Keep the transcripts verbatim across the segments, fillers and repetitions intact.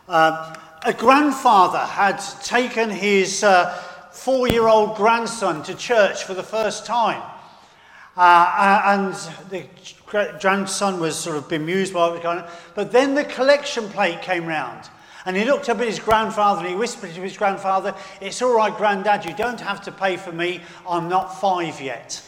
Uh, a grandfather had taken his uh, four-year-old grandson to church for the first time. Uh, and the grandson was sort of bemused by what was going on. But then the collection plate came round. And he looked up at his grandfather and he whispered to his grandfather, "It's all right, Grandad, you don't have to pay for me. I'm not five yet."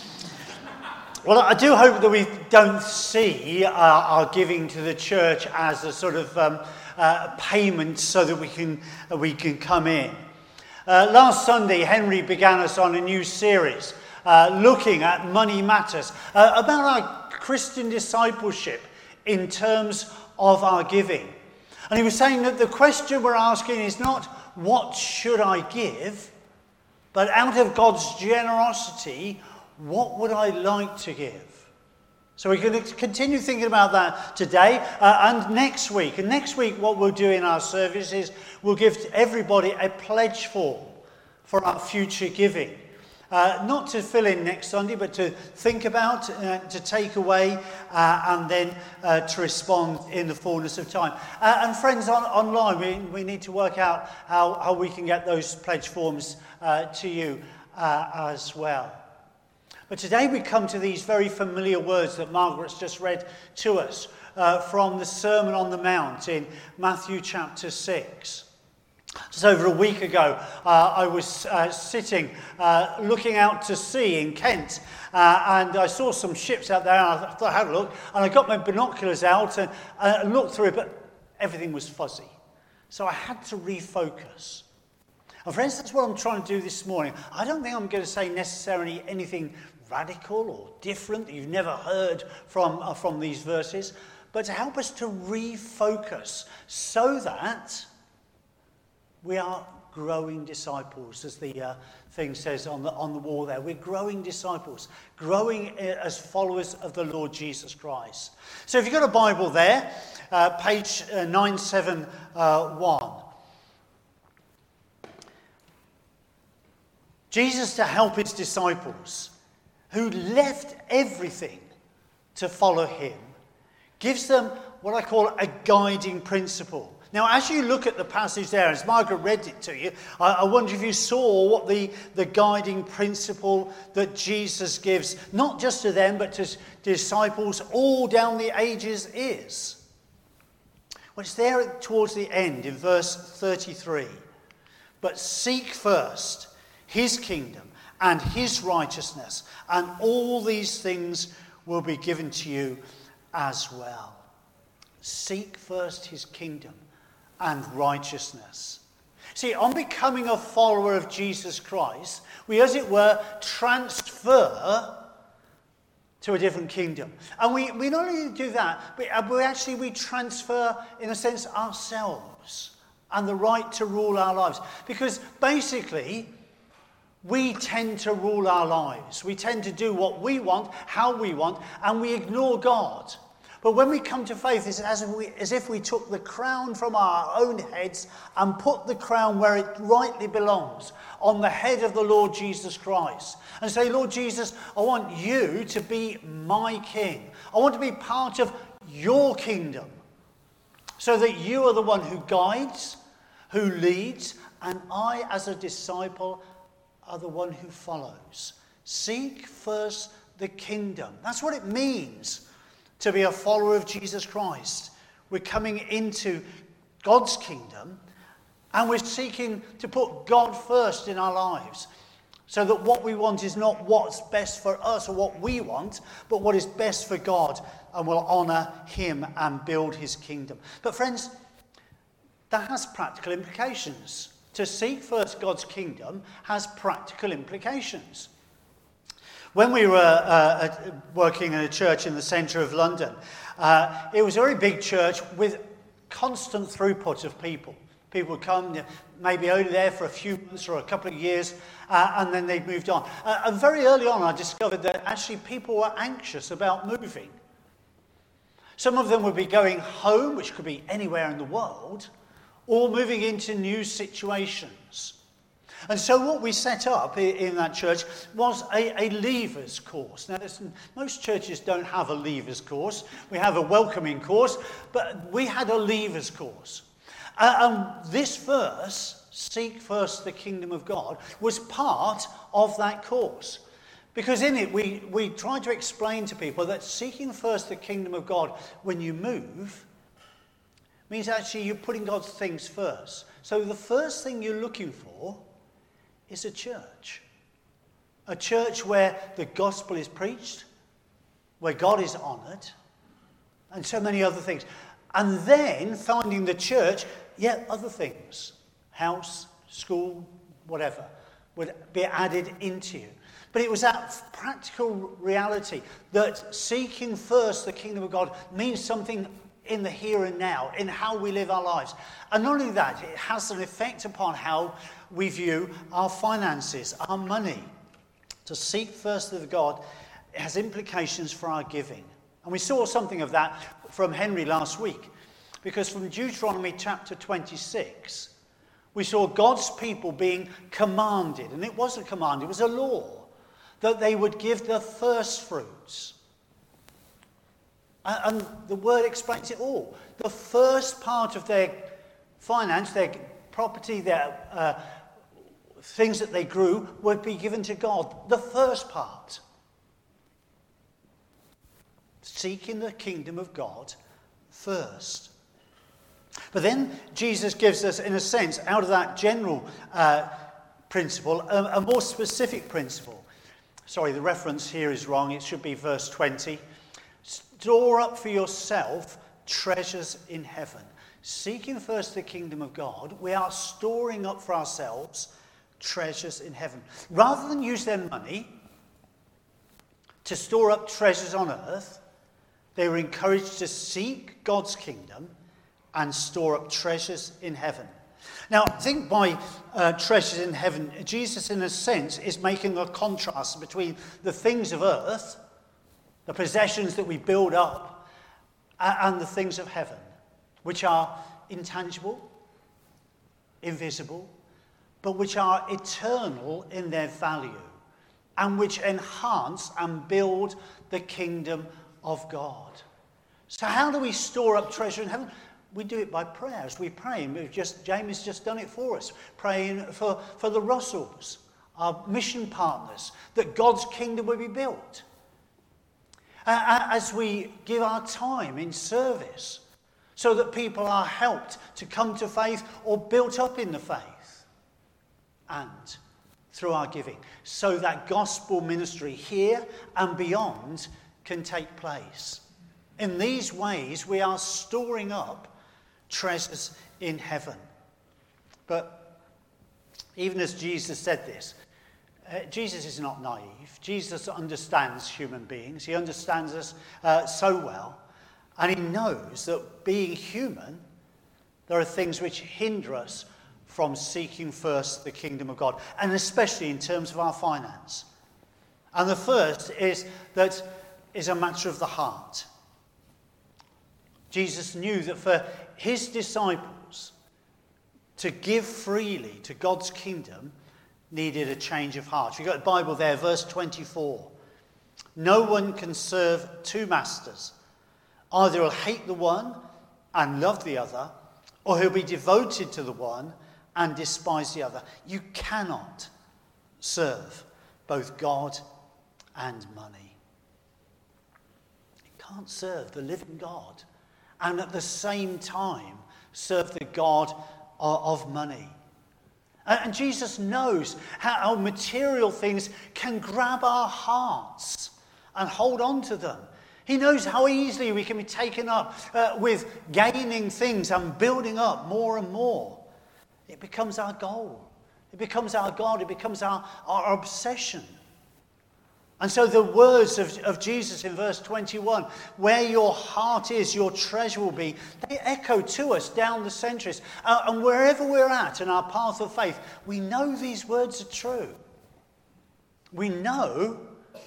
Well, I do hope that we don't see uh, our giving to the church as a sort of um, uh, payment so that we can, uh, we can come in. Uh, last Sunday, Henry began us on a new series uh, looking at Money Matters, uh, about our Christian discipleship in terms of our giving. And he was saying that the question we're asking is not, what should I give? But out of God's generosity, what would I like to give? So we're going to continue thinking about that today uh, and next week. And next week, what we'll do in our service is we'll give everybody a pledge form for our future giving. Uh, not to fill in next Sunday, but to think about, uh, to take away, uh, and then uh, to respond in the fullness of time. Uh, and friends on, online, we, we need to work out how, how we can get those pledge forms uh, to you uh, as well. But today we come to these very familiar words that Margaret's just read to us uh, from the Sermon on the Mount in Matthew chapter six. Just over a week ago, uh, I was uh, sitting uh, looking out to sea in Kent, uh, and I saw some ships out there, and I thought, I had a look, and I got my binoculars out and, uh, and looked through it, but everything was fuzzy. So I had to refocus. And friends, that's what I'm trying to do this morning. I don't think I'm going to say necessarily anything radical or different that you've never heard from, uh, from these verses, but to help us to refocus so that we are growing disciples, as the uh, thing says on the on the wall there. We're growing disciples, growing as followers of the Lord Jesus Christ. So if you've got a Bible there, uh, page uh, nine seventy-one. Jesus, to help his disciples, who left everything to follow him, gives them what I call a guiding principle. Now, as you look at the passage there, as Margaret read it to you, I, I wonder if you saw what the, the guiding principle that Jesus gives, not just to them, but to disciples all down the ages is. Well, it's there towards the end in verse thirty-three. But seek first his kingdom and his righteousness, and all these things will be given to you as well. Seek first his kingdom and righteousness. See, on becoming a follower of Jesus Christ, we, as it were, transfer to a different kingdom. And we, we not only do that, but we actually we transfer, in a sense, ourselves and the right to rule our lives. Because basically, we tend to rule our lives. We tend to do what we want, how we want, and we ignore God. But when we come to faith, it's as if, we, as if we took the crown from our own heads and put the crown where it rightly belongs, on the head of the Lord Jesus Christ. And say, Lord Jesus, I want you to be my king. I want to be part of your kingdom, so that you are the one who guides, who leads, and I, as a disciple, are the one who follows. Seek first the kingdom. That's what it means to be a follower of Jesus Christ. We're coming into God's kingdom, and we're seeking to put God first in our lives, so that what we want is not what's best for us or what we want, but what is best for God, and will honour him and build his kingdom. But friends, that has practical implications. To seek first God's kingdom has practical implications. When we were uh, working in a church in the centre of London, uh, it was a very big church with constant throughput of people. People would come, maybe only there for a few months or a couple of years, uh, and then they'd moved on. Uh, and very early on, I discovered that actually people were anxious about moving. Some of them would be going home, which could be anywhere in the world, or moving into new situations. And so what we set up in that church was a, a leavers course. Now, listen, most churches don't have a leavers course. We have a welcoming course, but we had a leavers course. Uh, and this verse, seek first the kingdom of God, was part of that course. Because in it, we, we try to explain to people that seeking first the kingdom of God when you move means actually you're putting God's things first. So the first thing you're looking for is a church. A church where the gospel is preached, where God is honoured, and so many other things. And then finding the church, yet other things, house, school, whatever, would be added into you. But it was that practical reality that seeking first the kingdom of God means something in the here and now, in how we live our lives. And not only that, it has an effect upon how we view our finances, our money. To seek first the God has implications for our giving. And we saw something of that from Henry last week. Because from Deuteronomy chapter twenty-six, we saw God's people being commanded, and it was a command, it was a law, that they would give the first fruits. And the word explains it all. The first part of their finance, their property, their uh, things that they grew, would be given to God. The first part. Seeking the kingdom of God first. But then Jesus gives us, in a sense, out of that general uh, principle, a, a more specific principle. Sorry, the reference here is wrong. It should be verse twenty. Store up for yourself treasures in heaven. Seeking first the kingdom of God, we are storing up for ourselves treasures in heaven. Rather than use their money to store up treasures on earth, they were encouraged to seek God's kingdom and store up treasures in heaven. Now, I think by uh, treasures in heaven, Jesus, in a sense, is making a contrast between the things of earth, the possessions that we build up, and the things of heaven, which are intangible, invisible, but which are eternal in their value, and which enhance and build the kingdom of God. So how do we store up treasure in heaven? We do it by prayers. We pray. We've just, Jamie's just done it for us, praying for, for the Russells, our mission partners, that God's kingdom will be built. Uh, as we give our time in service, so that people are helped to come to faith or built up in the faith, and through our giving, so that gospel ministry here and beyond can take place. In these ways, we are storing up treasures in heaven. But even as Jesus said this, uh, Jesus is not naive. Jesus understands human beings. He understands us uh, so well. And he knows that being human, there are things which hinder us from seeking first the kingdom of God, and especially in terms of our finance. And the first is that is a matter of the heart. Jesus knew that for his disciples to give freely to God's kingdom needed a change of heart. You've got the Bible there, verse twenty-four. No one can serve two masters. Either he'll hate the one and love the other, or he'll be devoted to the one and despise the other. You cannot serve both God and money. You can't serve the living God and at the same time serve the God of money. And Jesus knows how material things can grab our hearts and hold on to them. He knows how easily we can be taken up uh, with gaining things and building up more and more. It becomes our goal. It becomes our God. It becomes our, our obsession. And so the words of, of Jesus in verse twenty-one, where your heart is, your treasure will be, they echo to us down the centuries. Uh, and wherever we're at in our path of faith, we know these words are true. We know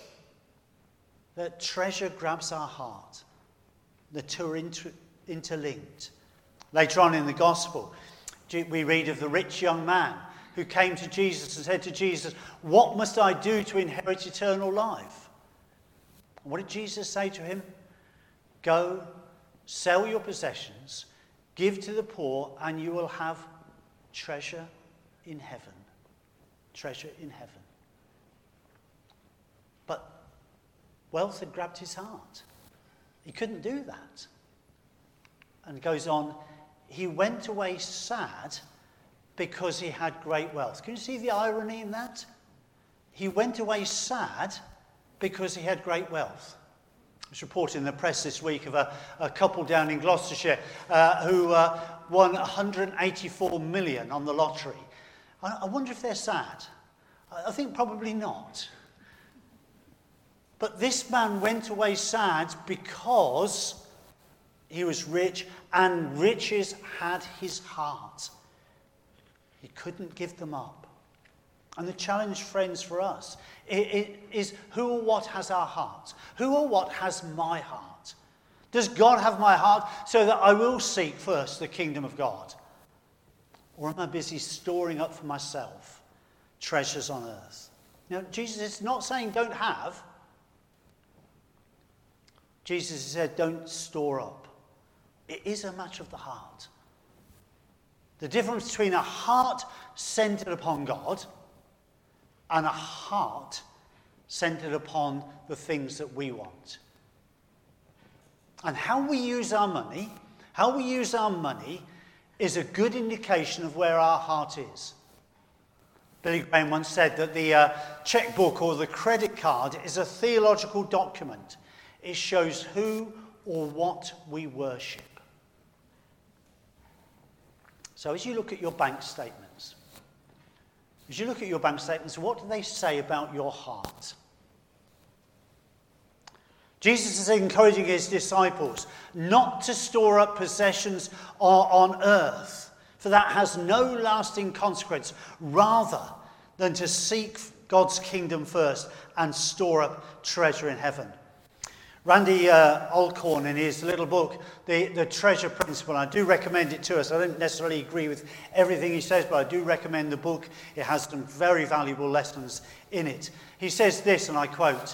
that treasure grabs our heart. The two are inter- interlinked. Later on in the gospel, we read of the rich young man who came to Jesus and said to Jesus, "What must I do to inherit eternal life?" And what did Jesus say to him? "Go, sell your possessions, Give to the poor and you will have treasure in heaven. Treasure in heaven. But wealth had grabbed his heart. He couldn't do that. And it goes on, he went away sad because he had great wealth. Can you see the irony in that? He went away sad because he had great wealth. I was reporting in the press this week of a, a couple down in Gloucestershire uh, who uh, won one hundred eighty-four million on the lottery. I, I wonder if they're sad. I, I think probably not. But this man went away sad because he was rich and riches had his heart. He couldn't give them up. And the challenge, friends, for us it, it is who or what has our heart? Who or what has my heart? Does God have my heart so that I will seek first the kingdom of God? Or am I busy storing up for myself treasures on earth? Now, Jesus is not saying don't have. Jesus said don't store up. It is a matter of the heart. The difference between a heart centered upon God and a heart centered upon the things that we want. And how we use our money, how we use our money is a good indication of where our heart is. Billy Graham once said that the uh, checkbook or the credit card is a theological document. It shows who or what we worship. So as you look at your bank statements, as you look at your bank statements, what do they say about your heart? Jesus is encouraging his disciples not to store up possessions on earth, for that has no lasting consequence, rather than to seek God's kingdom first and store up treasure in heaven. Randy uh, Alcorn, in his little book, the, the Treasure Principle, I do recommend it to us. I don't necessarily agree with everything he says, but I do recommend the book. It has some very valuable lessons in it. He says this, and I quote,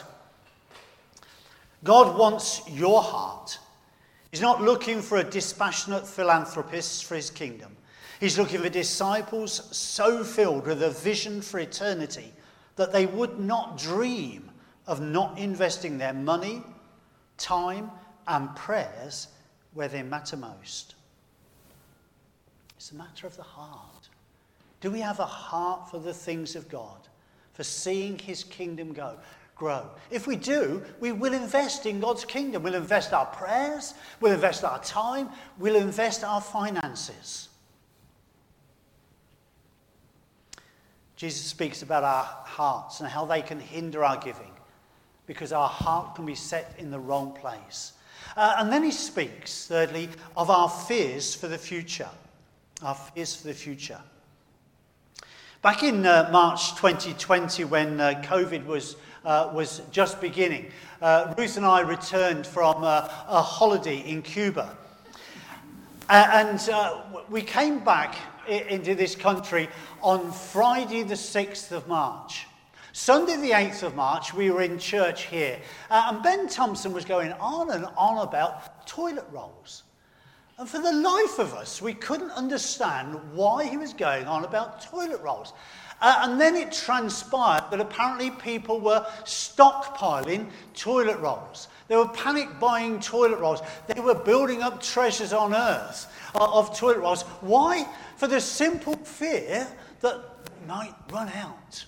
God wants your heart. He's not looking for a dispassionate philanthropist for his kingdom. He's looking for disciples so filled with a vision for eternity that they would not dream of not investing their money, time and prayers where they matter most. It's a matter of the heart. Do we have a heart for the things of God, for seeing his kingdom go, grow? If we do, we will invest in God's kingdom. We'll invest our prayers, we'll invest our time, we'll invest our finances. Jesus speaks about our hearts and how they can hinder our giving, because our heart can be set in the wrong place. Uh, and then he speaks, thirdly, of our fears for the future. Our fears for the future. Back in uh, March twenty twenty, when uh, COVID was, uh, was just beginning, uh, Ruth and I returned from uh, a holiday in Cuba. Uh, and uh, we came back i- into this country on Friday the sixth of March. Sunday the eighth of March, we were in church here, uh, and Ben Thompson was going on and on about toilet rolls. And for the life of us, we couldn't understand why he was going on about toilet rolls. Uh, and then it transpired that apparently people were stockpiling toilet rolls. They were panic buying toilet rolls. They were building up treasures on earth uh, of toilet rolls. Why? For the simple fear that they might run out.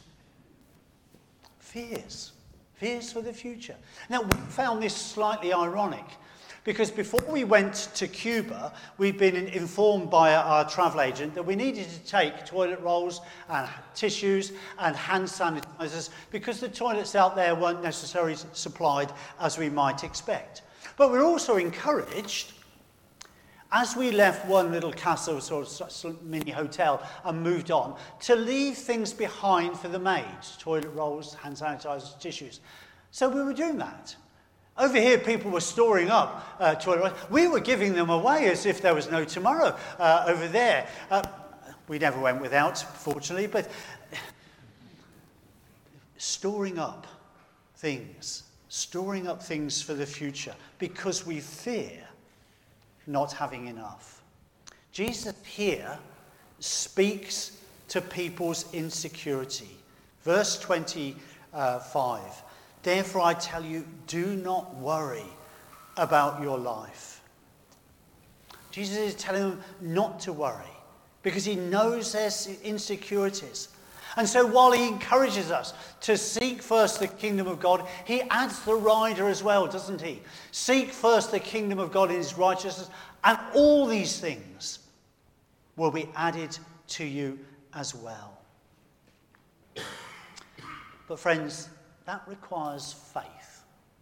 Fears. Fears for the future. Now, we found this slightly ironic because before we went to Cuba, we'd been informed by our travel agent that we needed to take toilet rolls and tissues and hand sanitizers because the toilets out there weren't necessarily supplied as we might expect. But we're also encouraged, as we left one little castle, sort of mini hotel, and moved on, to leave things behind for the maids, toilet rolls, hand sanitizers, tissues. So we were doing that. Over here, people were storing up uh, toilet rolls. We were giving them away as if there was no tomorrow uh, over there. Uh, we never went without, fortunately, but storing up things, storing up things for the future, because we fear not having enough. Jesus here speaks to people's insecurity. Verse twenty-five, therefore I tell you, do not worry about your life. Jesus is telling them not to worry because he knows their insecurities. And so while he encourages us to seek first the kingdom of God, he adds the rider as well, doesn't he? Seek first the kingdom of God in his righteousness, and all these things will be added to you as well. But friends, that requires faith.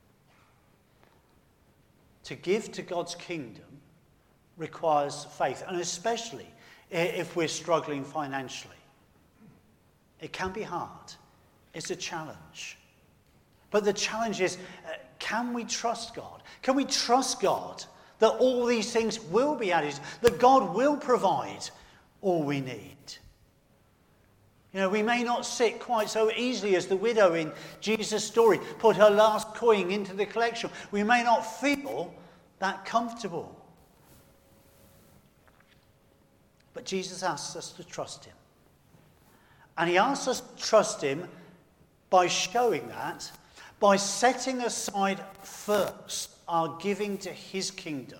To give to God's kingdom requires faith, and especially if we're struggling financially. It can be hard. It's a challenge. But the challenge is, uh, can we trust God? Can we trust God that all these things will be added, that God will provide all we need? You know, we may not sit quite so easily as the widow in Jesus' story put her last coin into the collection. We may not feel that comfortable. But Jesus asks us to trust him. And he asks us to trust him by showing that, by setting aside first our giving to his kingdom.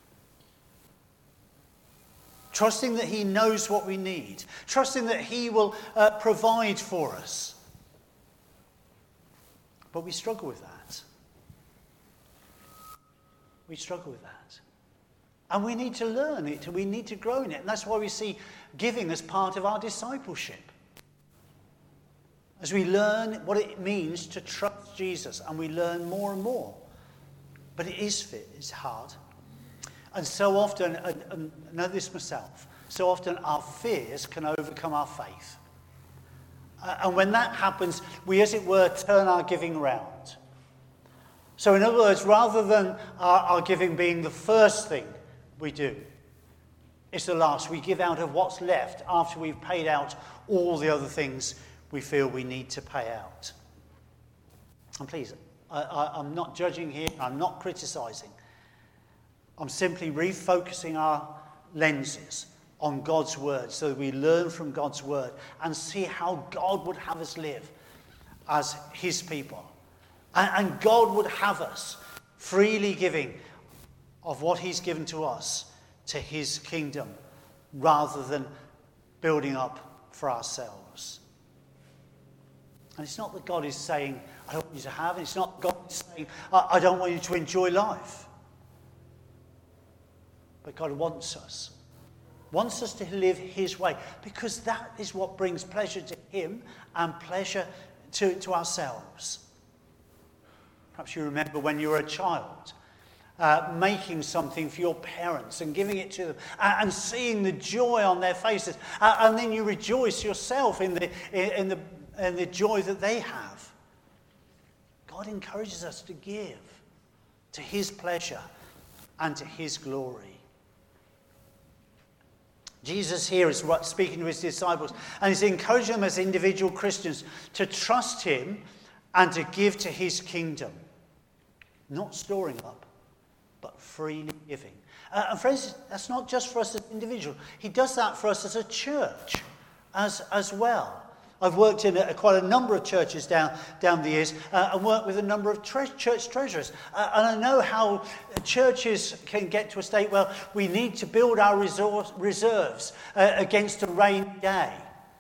Trusting that he knows what we need. Trusting that he will uh, provide for us. But we struggle with that. We struggle with that. And we need to learn it. We need to grow in it. And that's why we see giving as part of our discipleship. As we learn what it means to trust Jesus, and we learn more and more. But it is fit, it's hard. And so often, and, and I know this myself, so often our fears can overcome our faith. Uh, and when that happens, we, as it were, turn our giving around. So in other words, rather than our, our giving being the first thing we do, it's the last. We give out of what's left after we've paid out all the other things we feel we need to pay out. And please, I, I, I'm not judging here, I'm not criticising. I'm simply refocusing our lenses on God's word so that we learn from God's word and see how God would have us live as his people. And, and God would have us freely giving of what he's given to us to his kingdom rather than building up for ourselves. And it's not that God is saying, I don't want you to have, and it's not God is saying, I, I don't want you to enjoy life. But God wants us, wants us to live his way, because that is what brings pleasure to him and pleasure to, to ourselves. Perhaps you remember when you were a child, uh, making something for your parents and giving it to them, uh, and seeing the joy on their faces, uh, and then you rejoice yourself in the in, in the in the joy that they have. God encourages us to give to his pleasure and to his glory. Jesus here is speaking to his disciples, and he's encouraging them as individual Christians to trust him and to give to his kingdom. Not storing up, but freely giving. Uh, and friends, that's not just for us as individuals. He does that for us as a church as, as well. I've worked in a, quite a number of churches down, down the years uh, and worked with a number of tre- church treasurers. Uh, and I know how churches can get to a state where we need to build our resource, reserves uh, against a rainy day.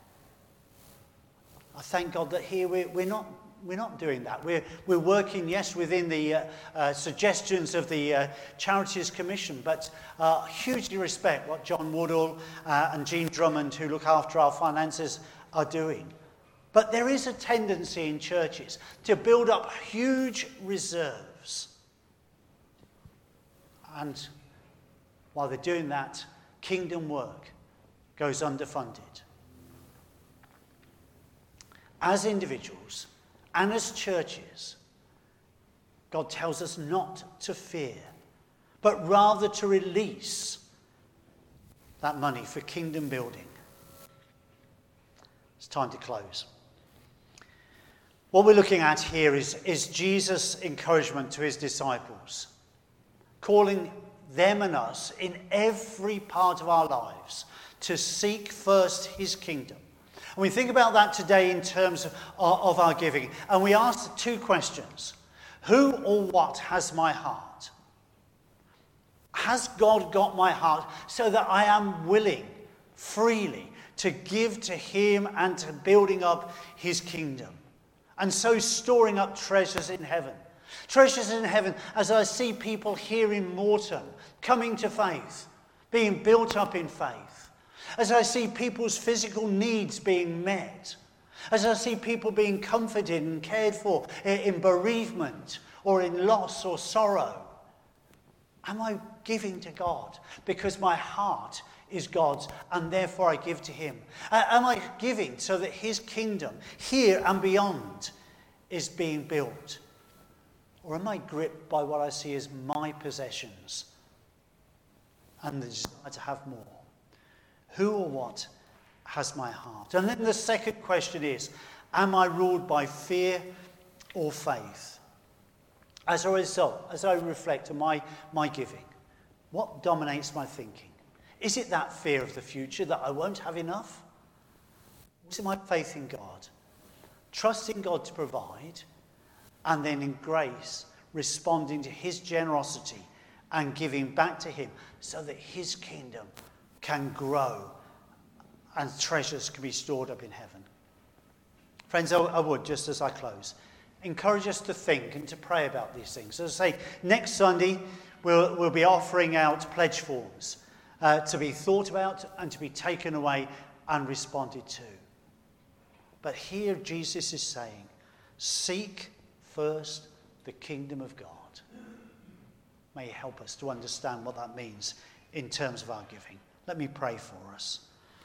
I thank God that here we're, we're not we're not doing that. We're we're working, yes, within the uh, uh, suggestions of the uh, Charities Commission, but uh, hugely respect what John Woodall uh, and Jean Drummond, who look after our finances, are doing. But there is a tendency in churches to build up huge reserves. And while they're doing that, kingdom work goes underfunded. As individuals and as churches, God tells us not to fear, but rather to release that money for kingdom building. It's time to close. What we're looking at here is, is Jesus' encouragement to his disciples, calling them and us in every part of our lives to seek first his kingdom. And we think about that today in terms of, of our giving. And we ask two questions. Who or what has my heart? Has God got my heart so that I am willing freely to give to him and to building up his kingdom? And so storing up treasures in heaven. Treasures in heaven as I see people here in Moreton coming to faith, being built up in faith. As I see people's physical needs being met. As I see people being comforted and cared for in bereavement or in loss or sorrow. Am I giving to God because my heart is God's and therefore I give to him? Am I giving so that his kingdom here and beyond is being built? Or am I gripped by what I see as my possessions and the desire to have more? Who or what has my heart? And then the second question is, am I ruled by fear or faith? As a result, as I reflect on my, my giving, what dominates my thinking? Is it that fear of the future that I won't have enough? Or is it my faith in God? Trusting God to provide, and then in grace, responding to his generosity and giving back to him so that his kingdom can grow and treasures can be stored up in heaven. Friends, I, I would, just as I close, encourage us to think and to pray about these things. As I say, next Sunday, we'll, we'll be offering out pledge forms uh, to be thought about and to be taken away and responded to. But here Jesus is saying, seek first the kingdom of God. May he help us to understand what that means in terms of our giving. Let me pray for us.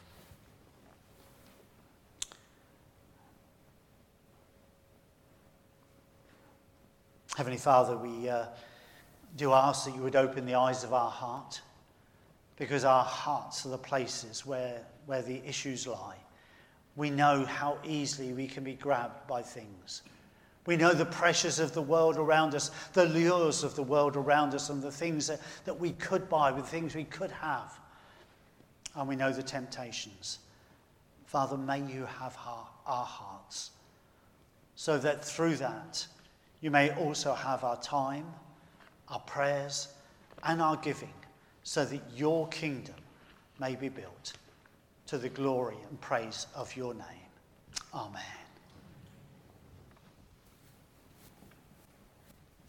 Heavenly Father, we uh, do ask that you would open the eyes of our heart, because our hearts are the places where, where the issues lie. We know how easily we can be grabbed by things. We know the pressures of the world around us, the lures of the world around us, and the things that, that we could buy, the things we could have. And we know the temptations. Father, may you have our, our hearts, so that through that you may also have our time, our prayers, and our giving, so that your kingdom may be built to the glory and praise of your name. Amen.